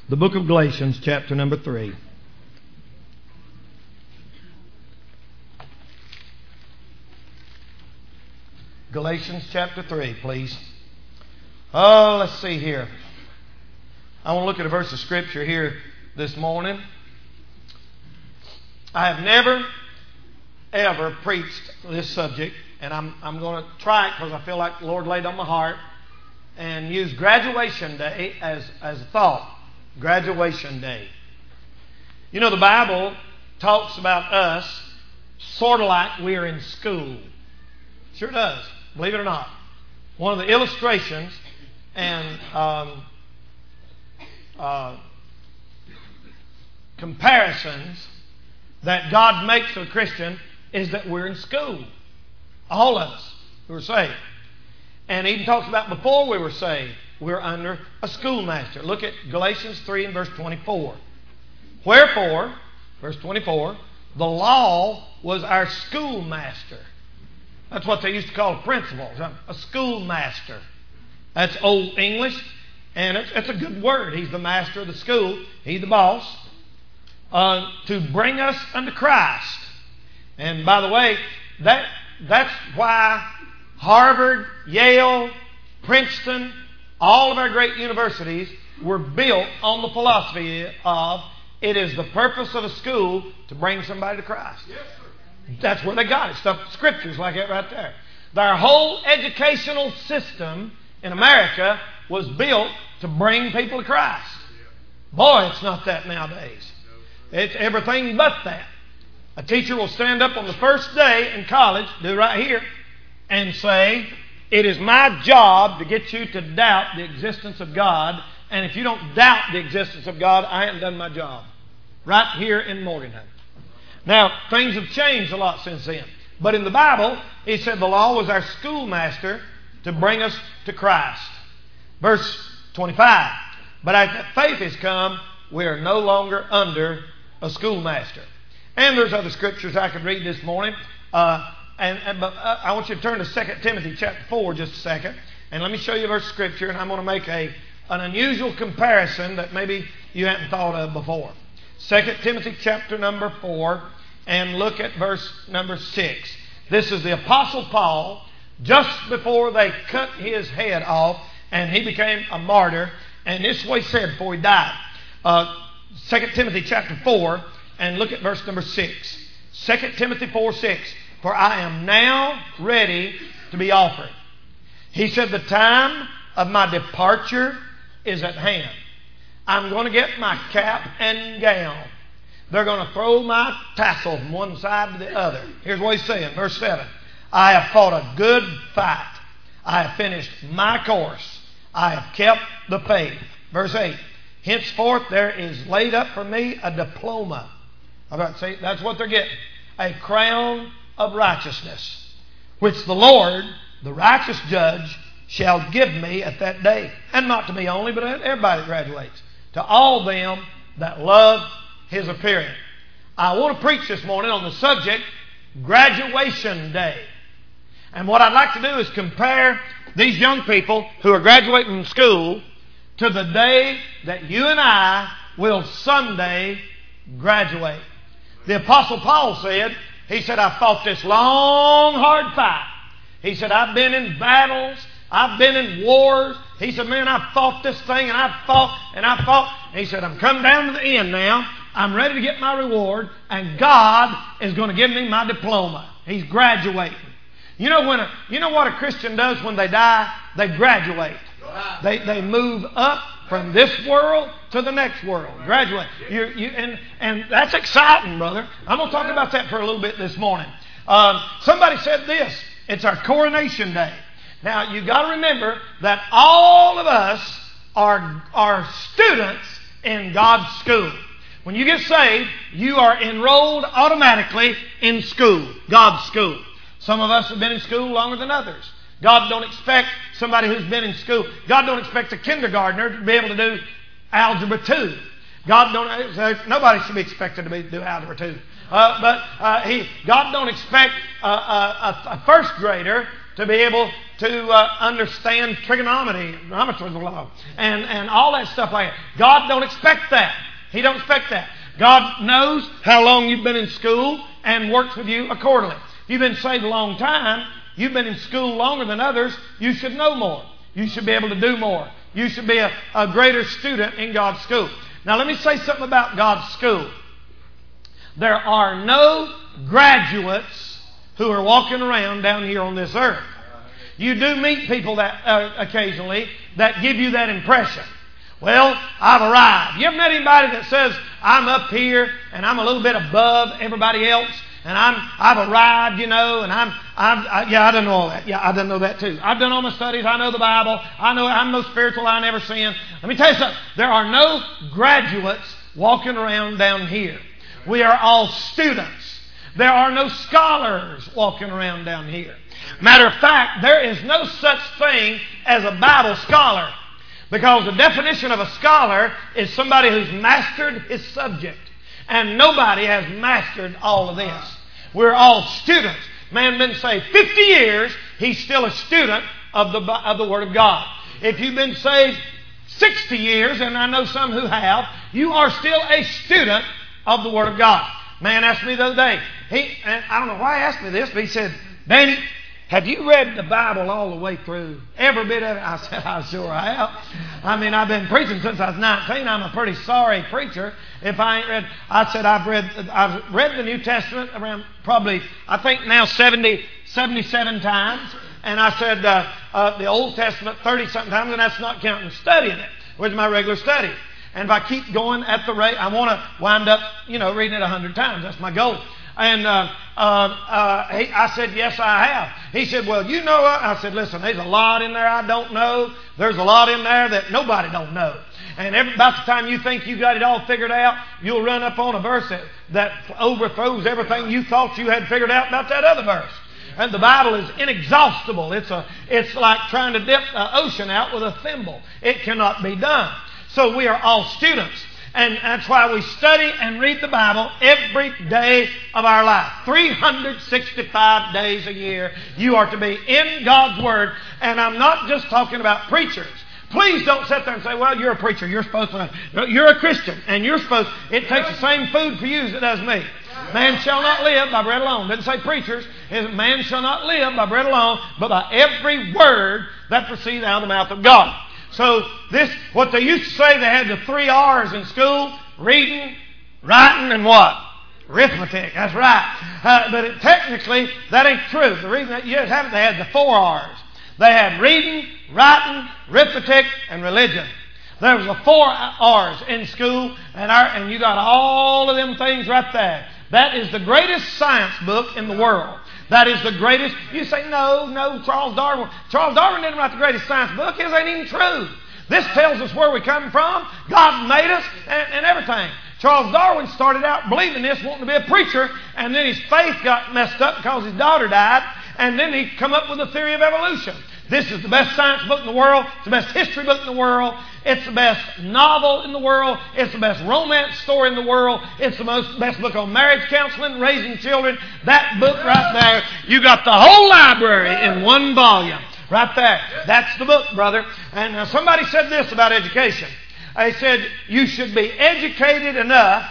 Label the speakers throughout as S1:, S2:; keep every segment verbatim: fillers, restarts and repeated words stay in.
S1: The book of Galatians, chapter number three. Galatians chapter three, please. Oh, let's see here. I want to look at a verse of Scripture here this morning. I have never, ever preached this subject, and I'm, I'm going to try it because I feel like the Lord laid on my heart, and use graduation day as, as a thought. Graduation day. You know, the Bible talks about us sort of like we're in school. Sure does. Believe it or not. One of the illustrations and um, uh, comparisons that God makes of a Christian is that we're in school. All of us who are saved. And he even talks about before we were saved, we're under a schoolmaster. Look at Galatians three and verse twenty-four. Wherefore, verse twenty-four, the law was our schoolmaster. That's what they used to call a principal, a schoolmaster. That's Old English, and it's, it's a good word. He's the master of the school. He's the boss. Uh, to bring us unto Christ. And by the way, that that's why Harvard, Yale, Princeton, all of our great universities were built on the philosophy of it is the purpose of a school to bring somebody to Christ. Yes, sir. That's where they got it. Stuff, scriptures like that right there. Their whole educational system in America was built to bring people to Christ. Boy, it's not that nowadays. It's everything but that. A teacher will stand up on the first day in college, do right here, and say, it is my job to get you to doubt the existence of God, and if you don't doubt the existence of God, I haven't done my job. Right here in Morgantown. Now, things have changed a lot since then. But in the Bible, he said the law was our schoolmaster to bring us to Christ. Verse twenty-five. But as faith has come, we are no longer under a schoolmaster. And there's other scriptures I could read this morning. Uh, and, and but uh, I want you to turn to Second Timothy chapter four just a second. And let me show you a verse of scripture. And I'm going to make a, an unusual comparison that maybe you hadn't thought of before. Second Timothy chapter number four. And look at verse number six. This is the Apostle Paul just before they cut his head off and he became a martyr. And this is what he said before he died. Uh, Second Timothy chapter four. And look at verse number six. Second Timothy four six. For I am now ready to be offered. He said the time of my departure is at hand. I'm going to get my cap and gown. They're going to throw my tassel from one side to the other. Here's what he's saying. Verse seven. I have fought a good fight. I have finished my course. I have kept the faith. Verse eight. Henceforth there is laid up for me a diploma. All right, see, that's what they're getting. A crown of righteousness, which the Lord, the righteous judge, shall give me at that day. And not to me only, but everybody that graduates. To all them that love His appearing. I want to preach this morning on the subject, graduation day. And what I'd like to do is compare these young people who are graduating from school to the day that you and I will someday graduate. The Apostle Paul said, he said, I fought this long, hard fight. He said, I've been in battles. I've been in wars. He said, man, I fought this thing and I fought and I fought. And he said, I'm come down to the end now. I'm ready to get my reward. And God is going to give me my diploma. He's graduating. You know when a, you know what a Christian does when they die? They graduate. They they move up from this world to the next world. Graduate. You, you, and, and that's exciting, brother. I'm going to talk about that for a little bit this morning. Um, somebody said this. It's our coronation day. Now, you've got to remember that all of us are, are students in God's school. When you get saved, you are enrolled automatically in school, God's school. Some of us have been in school longer than others. God don't expect somebody who's been in school. God don't expect a kindergartner to be able to do algebra two. God don't. Nobody should be expected to be, do algebra two. Uh, but uh, he, God don't expect uh, a, a first grader to be able to uh, understand trigonometry, geometry, and, and all that stuff like that. God don't expect that. He don't expect that. God knows how long you've been in school and works with you accordingly. If you've been saved a long time, you've been in school longer than others, you should know more. You should be able to do more. You should be a, a greater student in God's school. Now let me say something about God's school. There are no graduates who are walking around down here on this earth. You do meet people that uh, occasionally that give you that impression. Well, I've arrived. You ever met anybody that says, I'm up here and I'm a little bit above everybody else and I'm, I've arrived, you know, and I'm, I'm I, yeah, I don't know all that. Yeah, I don't know that too. I've done all my studies. I know the Bible. I know I'm no spiritual I never sin. Let me tell you something. There are no graduates walking around down here. We are all students. There are no scholars walking around down here. Matter of fact, there is no such thing as a Bible scholar. Because the definition of a scholar is somebody who's mastered his subject. And nobody has mastered all of this. We're all students. Man been saved fifty years, he's still a student of the, of the Word of God. If you've been saved sixty years, and I know some who have, you are still a student of the Word of God. Man asked me the other day, he, and I don't know why he asked me this, but he said, Danny, have you read the Bible all the way through? Every bit of it? I said, I sure have. I mean, I've been preaching since I was nineteen. I'm a pretty sorry preacher if I ain't read. I said, I've read I've read the New Testament around probably, I think now seventy, seventy-seven times. And I said, uh, uh, the Old Testament thirty-something times, and that's not counting studying it, which is my regular study. And if I keep going at the rate, I want to wind up, you know, reading it a hundred times. That's my goal. And uh, uh, uh, he, I said, yes, I have. He said, well, you know what? I said, listen, there's a lot in there I don't know. There's a lot in there that nobody don't know. And every, about the time you think you got it all figured out, you'll run up on a verse that, that overthrows everything you thought you had figured out about that other verse. And the Bible is inexhaustible. It's, a, it's like trying to dip the ocean out with a thimble. It cannot be done. So we are all students. And that's why we study and read the Bible every day of our life. three hundred sixty-five days a year, you are to be in God's Word. And I'm not just talking about preachers. Please don't sit there and say, well, you're a preacher. You're supposed to, you're a Christian. And you're supposed, it takes the same food for you as it does me. Man shall not live by bread alone. It doesn't say preachers. Man shall not live by bread alone, but by every word that proceeds out of the mouth of God. So this, what they used to say, they had the three R's in school: reading, writing, and what? Arithmetic. That's right. Uh, but it, technically, that ain't true. The reason that you haven't, they had the four R's. They had reading, writing, arithmetic, and religion. There was the four R's in school, and our, and you got all of them things right there. That is the greatest science book in the world. That is the greatest. You say, no, no, Charles Darwin. Charles Darwin didn't write the greatest science book. It ain't even true. This tells us where we come from. God made us and, and everything. Charles Darwin started out believing this, wanting to be a preacher, and then his faith got messed up because his daughter died, and then he come up with the theory of evolution. This is the best science book in the world. It's the best history book in the world. It's the best novel in the world. It's the best romance story in the world. It's the most best book on marriage counseling, raising children. That book right there, you got the whole library in one volume. Right there. That's the book, brother. And uh, somebody said this about education. They said, you should be educated enough.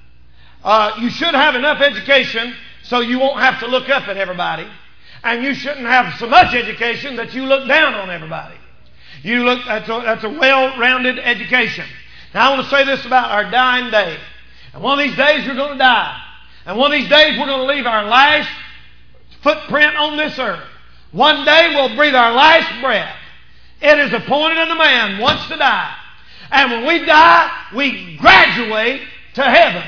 S1: Uh, you should have enough education so you won't have to look up at everybody. And you shouldn't have so much education that you look down on everybody. You look, that's a, that's a well-rounded education. Now I want to say this about our dying day. And one of these days you're going to die. And one of these days we're going to leave our last footprint on this earth. One day we'll breathe our last breath. It is appointed unto man once to die. And when we die, we graduate to heaven.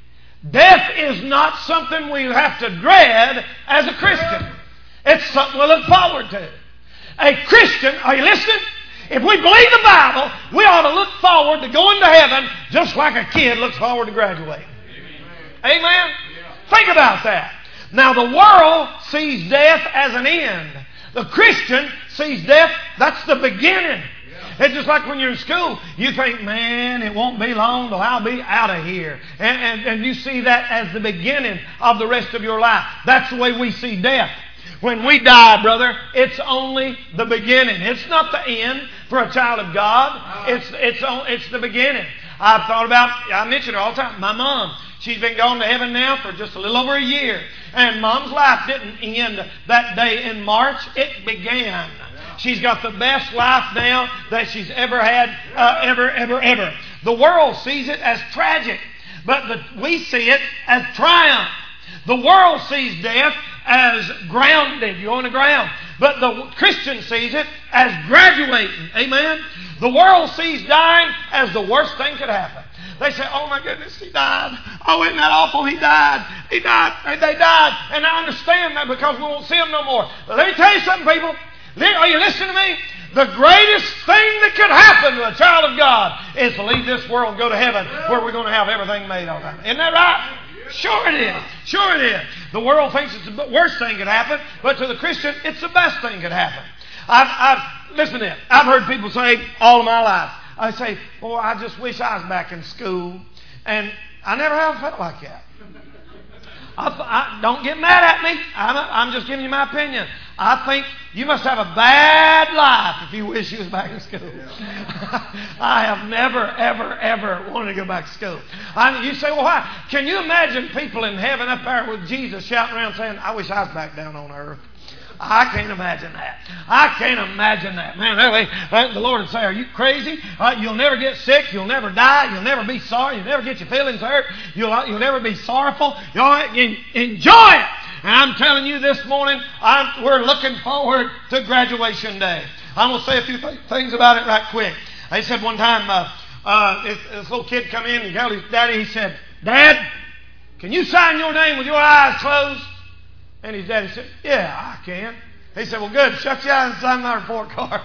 S1: Death is not something we have to dread as a Christian. It's something we look forward to. A Christian, are you listening? If we believe the Bible, we ought to look forward to going to heaven just like a kid looks forward to graduating. Amen? Amen? Yeah. Think about that. Now the world sees death as an end. The Christian sees death, that's the beginning. Yeah. It's just like when you're in school, you think, man, it won't be long till I'll be out of here. And, and, and you see that as the beginning of the rest of your life. That's the way we see death. When we die, brother, it's only the beginning. It's not the end for a child of God. It's, it's, it's the beginning. I've thought about, I mention her all the time, my mom. She's been gone to heaven now for just a little over a year. And Mom's life didn't end that day in March. It began. She's got the best life now that she's ever had, uh, ever, ever, ever. The world sees it as tragic, but the, we see it as triumph. The world sees death as grounded. You're on the ground. But the Christian sees it as graduating. Amen? The world sees dying as the worst thing could happen. They say, oh my goodness, he died. Oh, isn't that awful? He died. He died. And they died. And I understand that because we won't see him no more. But let me tell you something, people. Are you listening to me? The greatest thing that could happen to a child of God is to leave this world and go to heaven where we're going to have everything made all the time. Isn't that right? Sure it is. Sure it is. The world thinks it's the worst thing could happen, but to the Christian, it's the best thing could happen. I've, I've listen to this. I've heard people say all of my life, I say, boy, I just wish I was back in school. And I never have felt like that. I, I, don't get mad at me. I'm, I'm just giving you my opinion. I think you must have a bad life if you wish you was back in school. I have never, ever, ever wanted to go back to school. I, you say, well, why? Can you imagine people in heaven up there with Jesus shouting around saying, I wish I was back down on earth? I can't imagine that. I can't imagine that. Man, that, the Lord would say, are you crazy? Uh, you'll never get sick. You'll never die. You'll never be sorry. You'll never get your feelings hurt. You'll, you'll never be sorrowful. You'll enjoy it. And I'm telling you this morning, I'm, we're looking forward to graduation day. I'm going to say a few th- things about it right quick. I said one time, uh, uh, this, this little kid come in and tell his daddy, he said, Dad, can you sign your name with your eyes closed? And his daddy said, yeah, I can. He said, well, good. Shut your eyes and sign my report card.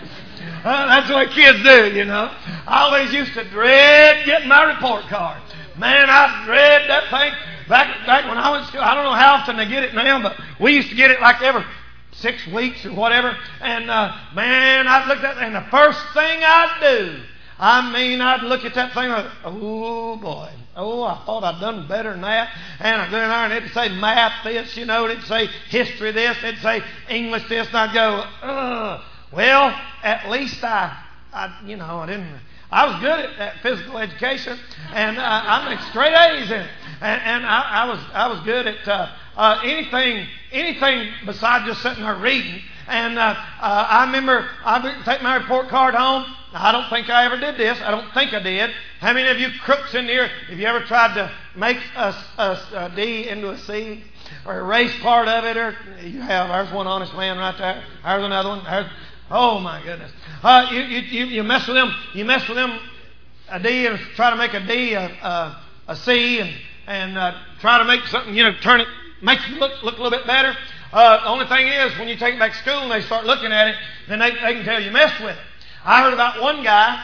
S1: uh, that's what kids do, you know. I always used to dread getting my report card. Man, I dread that thing. Back, back when I was in school, I don't know how often they get it now, but we used to get it like every six weeks or whatever. And, uh, man, I'd look at it, and the first thing I'd do, I mean, I'd look at that thing and I'd, oh, boy. Oh, I thought I'd done better than that. And I'd go in there and it'd say math this, you know, it'd say history this, it'd say English this, and I'd go, ugh. Well, at least I, I, you know, I didn't, I was good at, at physical education, and uh, I made straight A's in it. And, and I, I was, I was good at uh, uh, anything, anything besides just sitting there reading. And uh, uh, I remember I would take my report card home. I don't think I ever did this. I don't think I did. How many of you crooks in here, have you ever tried to make a, a, a D into a C or erase part of it? Or you have. There's one honest man right there. There's another one. There's, oh my goodness! Uh, you, you you mess with them. You mess with them a D and try to make a D a, a, a C and and uh, try to make something. You know, turn it, makes it look look a little bit better. Uh, the only thing is, when you take it back to school and they start looking at it, then they, they can tell you messed with it. I heard about one guy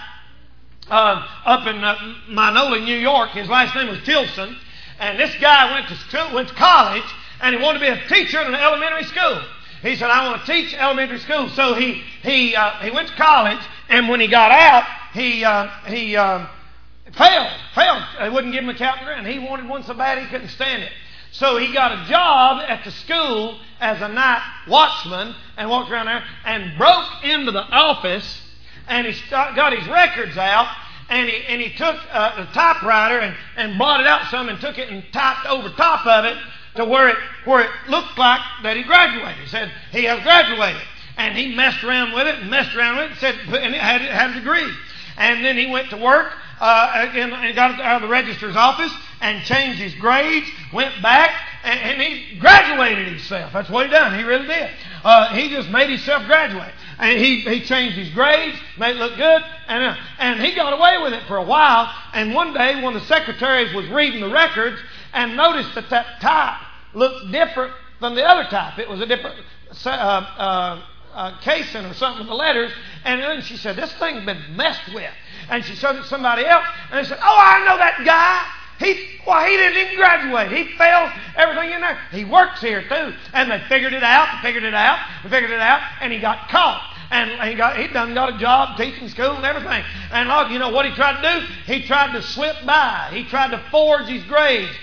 S1: uh, up in uh, Minola, New York. His last name was Tilson, and this guy went to school, went to college, and he wanted to be a teacher in an elementary school. He said, "I want to teach elementary school." So he he uh, he went to college, and when he got out, he uh, he uh, failed. Failed. They wouldn't give him a captain grant. He wanted one so bad he couldn't stand it. So he got a job at the school as a night watchman and walked around there and broke into the office, and he start, got his records out, and he and he took uh, the typewriter and, and blotted out some and took it and typed over top of it to where it where it looked like that he graduated. He said he has graduated, and he messed around with it and messed around with it and said and it had it had a degree, and then he went to work uh, and, and got out of the registrar's office and changed his grades, went back, and, and he graduated himself. That's what he done. He really did. Uh, he just made himself graduate. And he, he changed his grades, made it look good, and, uh, and he got away with it for a while. And one day, one of the secretaries was reading the records and noticed that that type looked different than the other type. It was a different uh, uh, uh, casing or something with the letters. And then she said, this thing's been messed with. And she showed it to somebody else, and they said, oh, I know that guy. He, well, he didn't even graduate. He failed everything in there. He works here too. And they figured it out, figured it out, figured it out, and he got caught. And he got he done got a job teaching school and everything. And look, you know what he tried to do? He tried to slip by. He tried to forge his grades.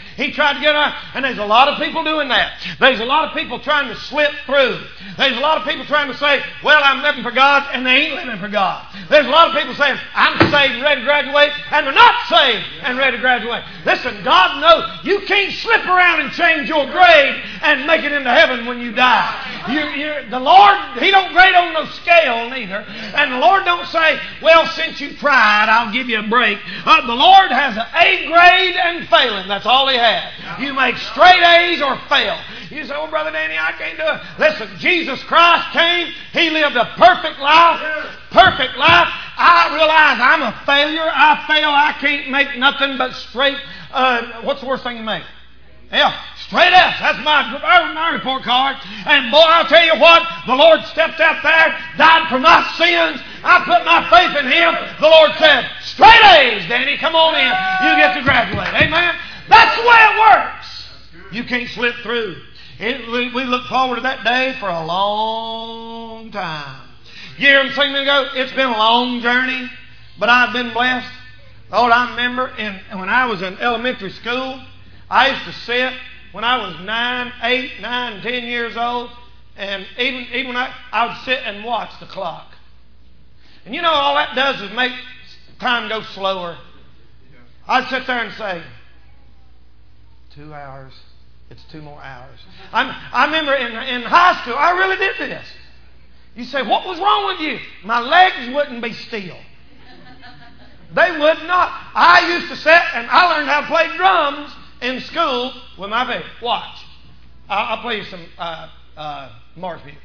S1: He tried to get out. And there's a lot of people doing that. There's a lot of people trying to slip through. There's a lot of people trying to say, well, I'm living for God, and they ain't living for God. There's a lot of people saying, I'm saved and ready to graduate, and they're not saved and ready to graduate. Listen, God knows you can't slip around and change your grade and make it into heaven when you die. You, you, the Lord, He don't grade on no scale neither. And the Lord don't say, well, since you tried, I'll give you a break. Uh, the Lord has an A grade and failing. That's all He has. You make straight A's or fail. You say, oh, Brother Danny, I can't do it. Listen, Jesus Christ came. He lived a perfect life. Perfect life. I realize I'm a failure. I fail. I can't make nothing but straight. Uh, what's the worst thing you make? Yeah, straight F. That's my, my report card. And boy, I'll tell you what, the Lord stepped out there, died for my sins. I put my faith in Him. The Lord said, straight A's, Danny, come on in. You get to graduate. Amen? That's the way it works. You can't slip through. It, we, we look forward to that day for a long time. You hear them sing and go, it's been a long journey, but I've been blessed. Lord, I remember in, when I was in elementary school, I used to sit when I was nine, eight, nine, ten years old, and even even when I, I would sit and watch the clock. And you know, all that does is make time go slower. I'd sit there and say, two hours, it's two more hours. I'm, I remember in, in high school, I really did this. You say, what was wrong with you? My legs wouldn't be still. They would not. I used to sit and I learned how to play drums in school with my baby. Watch. I'll, I'll play you some uh, uh, Mars music.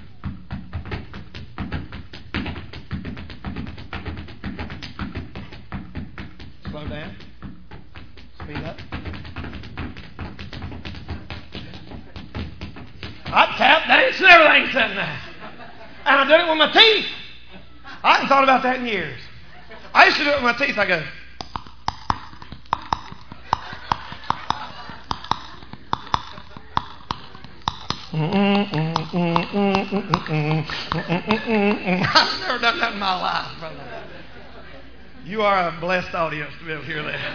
S1: Slow down. Speed up. I tap dance and everything sitting there. And I did it with my teeth. I hadn't thought about that in years. I used to do it with my teeth. I go. I've never done that in my life, brother. You are a blessed audience to be able to hear that.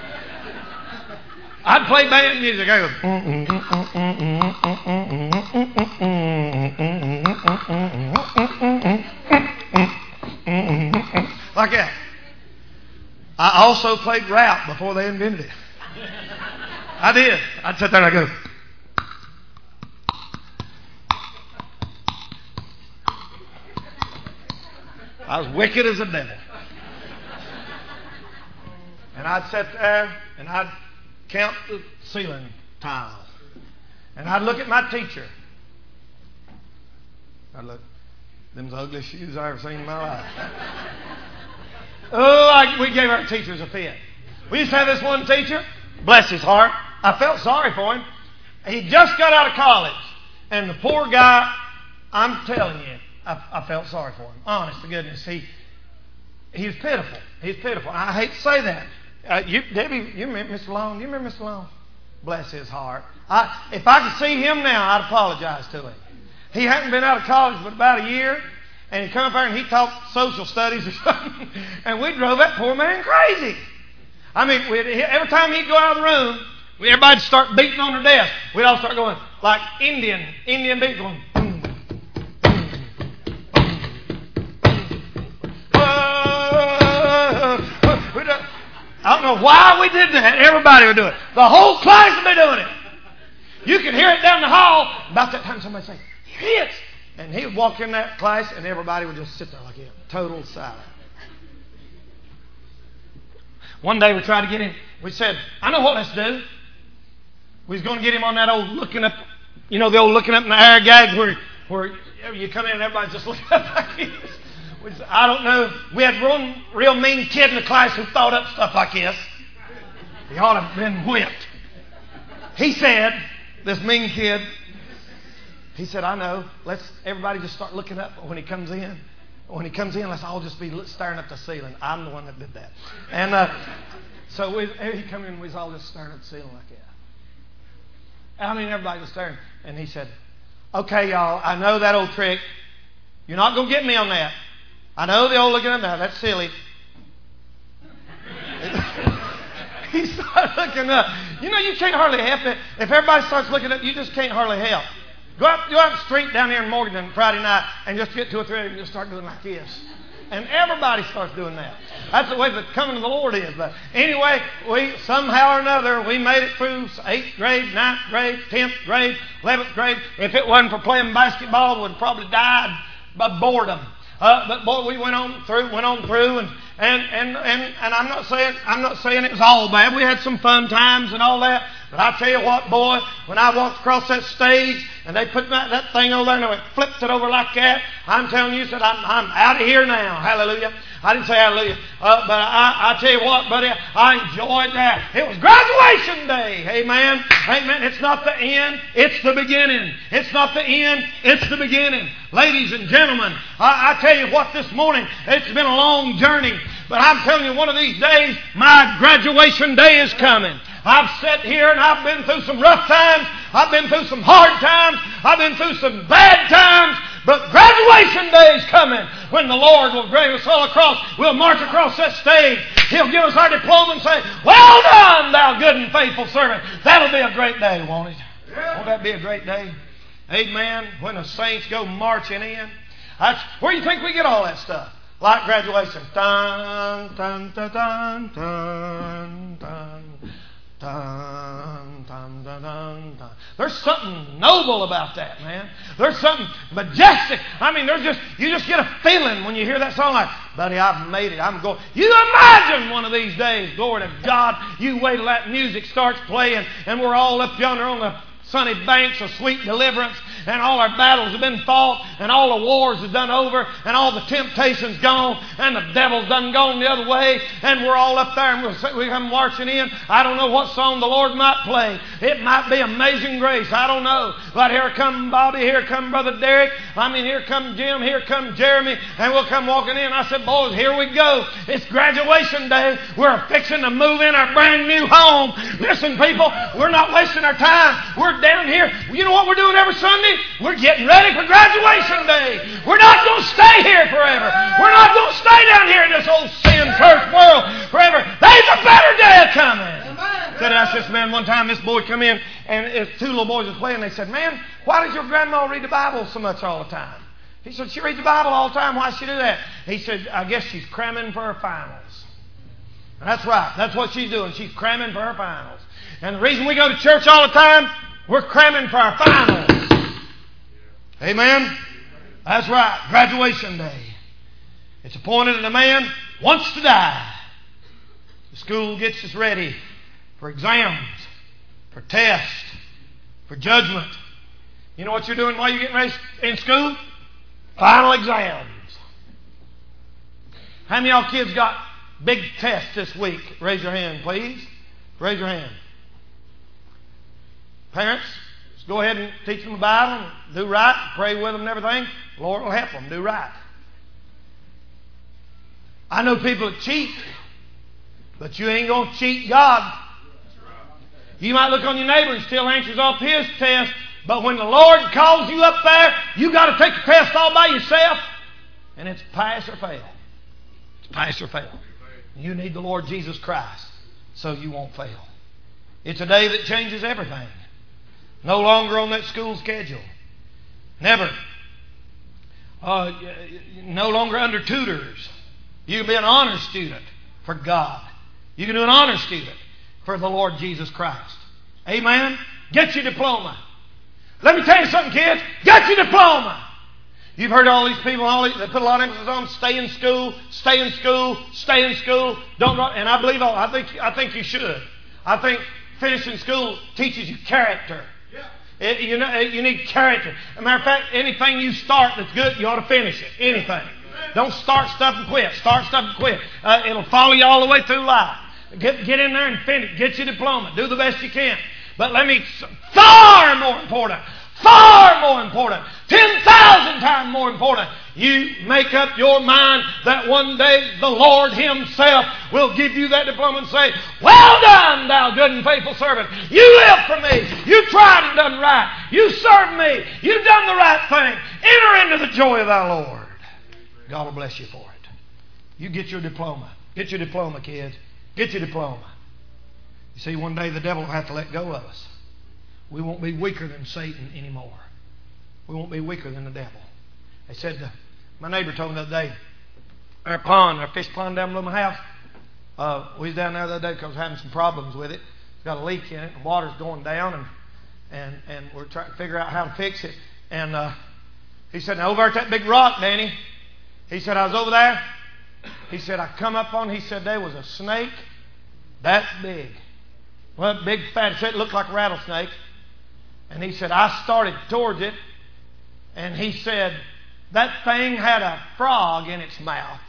S1: I'd play band music. I go. Like that. I also played rap before they invented it. I did. I'd sit there and I'd go. I was wicked as a devil. And I'd sit there and I'd count the ceiling tile. And I'd look at my teacher. I'd look, them's the ugliest shoes I ever seen in my life. Oh, I, we gave our teachers a fit. We used to have this one teacher, bless his heart. I felt sorry for him. He just got out of college. And the poor guy, I'm telling you, I, I felt sorry for him. Honest to goodness. He he was pitiful. He was pitiful. I hate to say that. Uh, you, Debbie, you remember Mister Long? You remember Mister Long? Bless his heart. I, if I could see him now, I'd apologize to him. He hadn't been out of college but about a year, and he come up there and he taught social studies or something, and we drove that poor man crazy. I mean, every time he'd go out of the room, everybody'd start beating on their desk. We'd all start going like Indian, Indian beat going. Boom, boom, boom, boom. I don't know why we did that. Everybody would do it. The whole class would be doing it. You could hear it down the hall. About that time, somebody would say, "Here it is." And he would walk in that class, and everybody would just sit there like that, total silent. One day we tried to get him. We said, "I know what let's do." We was going to get him on that old looking up, you know, the old looking up in the air gag where where you come in and everybody's just looking up like this. We said, I don't know. We had one real mean kid in the class who thought up stuff like this. He ought to have been whipped. He said, this mean kid, he said, I know. Let's everybody just start looking up when he comes in. When he comes in, let's all just be staring at the ceiling. I'm the one that did that. And uh, so we, he come in, we was all just staring at the ceiling like that. I mean, everybody was staring. And he said, okay, y'all, I know that old trick. You're not going to get me on that. I know the old looking up now. That's silly. He started looking up. You know, you can't hardly help it. If everybody starts looking up, you just can't hardly help. Go out, go out the street down here in Morganton Friday night and just get two or three of them and just start doing like this. And everybody starts doing that. That's the way the coming of the Lord is. But anyway, we somehow or another, we made it through eighth grade, ninth grade, tenth grade, eleventh grade. If it wasn't for playing basketball, we would have probably died by boredom. Uh, but boy, we went on through, went on through, and and and and and I'm not saying I'm not saying it was all bad. We had some fun times and all that. But I tell you what, boy, when I walked across that stage and they put that, that thing over there and they flipped it over like that, I'm telling you, said I'm I'm out of here now. Hallelujah. I didn't say hallelujah, uh, but I, I tell you what, buddy, I enjoyed that. It was graduation day. Amen. Amen. It's not the end, it's the beginning. It's not the end, it's the beginning. Ladies and gentlemen, I, I tell you what, this morning, it's been a long journey, but I'm telling you, one of these days, my graduation day is coming. I've sat here and I've been through some rough times. I've been through some hard times. I've been through some bad times. But graduation day is coming when the Lord will bring us all across. We'll march across that stage. He'll give us our diploma and say, "Well done, thou good and faithful servant." That'll be a great day, won't it? Won't that be a great day? Amen. When the saints go marching in. That's, where do you think we get all that stuff? Like graduation. Dun, dun, dun, dun, dun, dun. Dun, dun, dun, dun, dun. There's something noble about that, man. There's something majestic. I mean, there's just you just get a feeling when you hear that song like, "Buddy, I've made it. I'm going." You imagine one of these days, glory to God, you wait till that music starts playing and we're all up yonder on the sunny banks of sweet deliverance, and all our battles have been fought, and all the wars are done over, and all the temptations gone, and the devil's done gone the other way, and we're all up there and we're, we come marching in. I don't know what song the Lord might play. It might be Amazing Grace. I don't know. But here come Bobby, here come Brother Derek. I mean, here come Jim, here come Jeremy, and we'll come walking in. I said, "Boys, here we go. It's graduation day. We're fixing to move in our brand new home." Listen, people, we're not wasting our time. We're down here. You know what we're doing every Sunday? We're getting ready for graduation day. We're not going to stay here forever. We're not going to stay down here in this old sin cursed world forever. There's a better day coming. Said I asked this man one time, this boy come in, and it's two little boys was playing. They said, "Man, why does your grandma read the Bible so much all the time?" He said, "She reads the Bible all the time. Why does she do that?" He said, "I guess she's cramming for her finals." And that's right. That's what she's doing. She's cramming for her finals. And the reason we go to church all the time, we're cramming for our finals. Amen? That's right. Graduation day. It's appointed that a man wants to die. The school gets us ready for exams, for tests, for judgment. You know what you're doing while you're getting ready in school? Final exams. How many of y'all kids got big tests this week? Raise your hand, please. Raise your hand. Parents, just go ahead and teach them the Bible and do right, pray with them and everything. The Lord will help them do right. I know people that cheat, but you ain't going to cheat God. You might look on your neighbor and steal answers off his test, but when the Lord calls you up there, you got to take the test all by yourself, and it's pass or fail. It's pass or fail. You need the Lord Jesus Christ so you won't fail. It's a day that changes everything. No longer on that school schedule. Never. Uh, no longer under tutors. You can be an honor student for God. You can do an honor student for the Lord Jesus Christ. Amen? Get your diploma. Let me tell you something, kids. Get your diploma. You've heard all these people, all these, they put a lot of emphasis on stay in school, stay in school, stay in school. Don't, and I believe all. I think I think you should. I think finishing school teaches you character. It, you know, you need character. As a matter of fact, anything you start that's good, you ought to finish it. Anything. Don't start stuff and quit. Start stuff and quit. Uh, it'll follow you all the way through life. Get, get in there and finish. Get your diploma. Do the best you can. But let me, far more important, far more important, ten thousand times more important, you make up your mind that one day the Lord Himself will give you that diploma and say, "Well done, thou good and faithful servant. You lived for me. You tried and done right. You served me. You've done the right thing. Enter into the joy of thy Lord." God will bless you for it. You get your diploma. Get your diploma, kids. Get your diploma. You see, one day the devil will have to let go of us. We won't be weaker than Satan anymore. We won't be weaker than the devil. They said, uh, my neighbor told me the other day, our pond, our fish pond down below my house, uh, we was down there the other day because we're having some problems with it. It's got a leak in it, and water's going down, and and and we're trying to figure out how to fix it. And uh, he said, now over at that big rock, Danny, he said, I was over there. He said, I come up on, he said, there was a snake that big. Well, big fat, he said it looked like a rattlesnake. And he said, I started towards it, and he said, that thing had a frog in its mouth,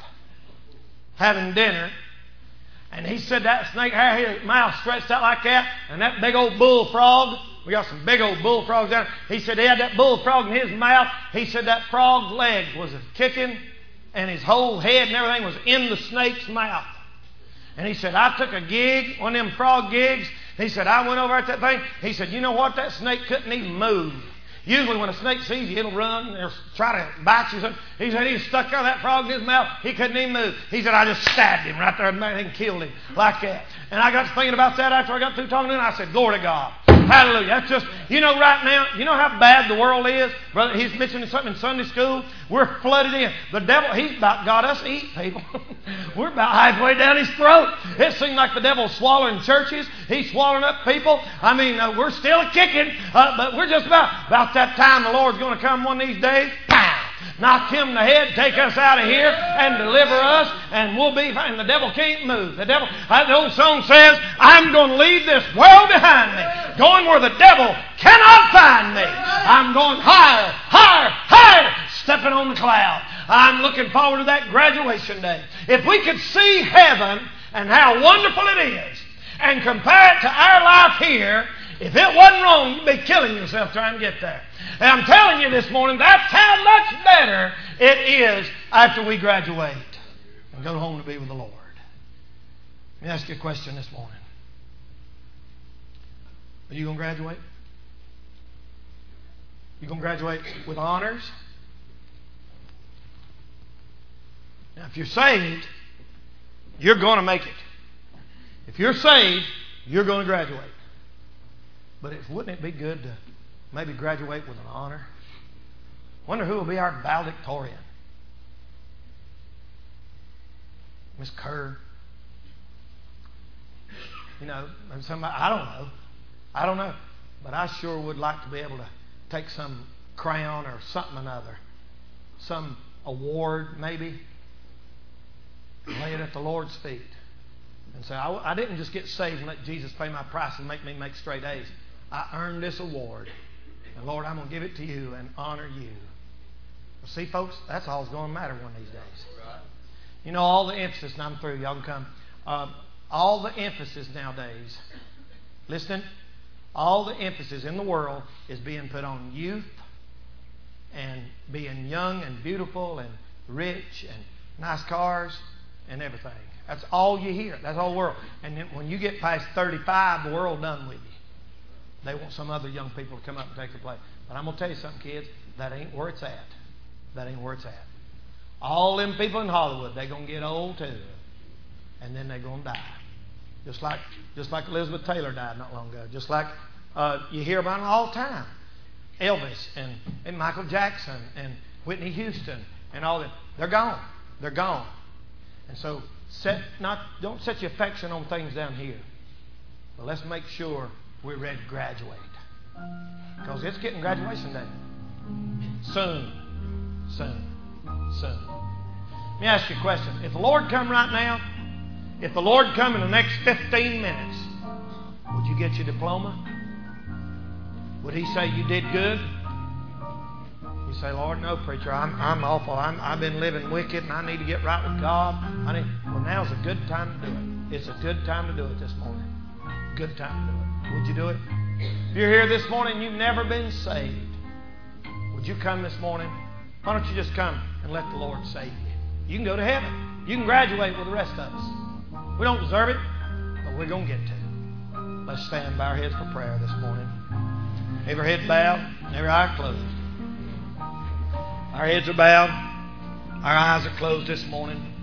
S1: having dinner. And he said that snake had his mouth stretched out like that, and that big old bullfrog, we got some big old bullfrogs down there. He said he had that bullfrog in his mouth. He said that frog's legs was kicking, and his whole head and everything was in the snake's mouth. And he said, I took a gig, one of them frog gigs. He said, I went over at that thing. He said, you know what? That snake couldn't even move. Usually when a snake sees you, it'll run or try to bite you. He said he was stuck out that frog in his mouth. He couldn't even move. He said, I just stabbed him right there and killed him like that. And I got to thinking about that after I got through talking to him. I said, glory to God. Hallelujah. That's just, you know, right now, you know how bad the world is? Brother, he's mentioning something in Sunday school. We're flooded in. The devil, he's about got us eat, people. We're about halfway down his throat. It seems like the devil's swallowing churches. He's swallowing up people. I mean, uh, we're still kicking, uh, but we're just about, about that time the Lord's going to come one of these days. Pow! Knock him in the head, take us out of here, and deliver us, and we'll be fine. The devil can't move. The devil, the old song says, I'm going to leave this world behind me, going where the devil cannot find me. I'm going higher, higher, higher, stepping on the cloud. I'm looking forward to that graduation day. If we could see heaven and how wonderful it is, and compare it to our life here, if it wasn't wrong, you'd be killing yourself trying to get there. And I'm telling you this morning, that's how much better it is after we graduate and go home to be with the Lord. Let me ask you a question this morning. Are you going to graduate? You going to graduate with honors? Now, if you're saved, you're going to make it. If you're saved, you're going to graduate. But it, wouldn't it be good to maybe graduate with an honor? Wonder who will be our valedictorian. Miss Kerr. You know, somebody, I don't know. I don't know. But I sure would like to be able to take some crown or something or another. Some award, maybe. And lay it at the Lord's feet. And say, I, I didn't just get saved and let Jesus pay my price and make me make straight A's. I earned this award. And Lord, I'm going to give it to you and honor you. Well, see, folks, that's all that's going to matter one of these days. You know, all the emphasis, and I'm through, y'all can come. Uh, all the emphasis nowadays, listen, all the emphasis in the world is being put on youth and being young and beautiful and rich and nice cars and everything. That's all you hear. That's all the world. And then when you get past thirty-five, the world done with you. They want some other young people to come up and take their place. But I'm going to tell you something, kids. That ain't where it's at. That ain't where it's at. All them people in Hollywood, they're going to get old too. And then they're going to die. Just like just like Elizabeth Taylor died not long ago. Just like uh, you hear about them all the time. Elvis and, and Michael Jackson and Whitney Houston and all that. They're gone. They're gone. And so set not don't set your affection on things down here. But let's make sure we're ready to graduate. Because it's getting graduation day. Soon. Soon. Soon. Let me ask you a question. If the Lord come right now, if the Lord come in the next fifteen minutes, would you get your diploma? Would He say you did good? You say, Lord, no, preacher, I'm, I'm awful. I'm, I've been living wicked and I need to get right with God. I need, well, now's a good time to do it. It's a good time to do it this morning. Good time to do it. Would you do it? If you're here this morning and you've never been saved, would you come this morning? Why don't you just come and let the Lord save you? You can go to heaven. You can graduate with the rest of us. We don't deserve it, but we're going to get to it. Let's stand by our heads for prayer this morning. Every head bowed, every eye closed. Our heads are bowed. Our eyes are closed this morning.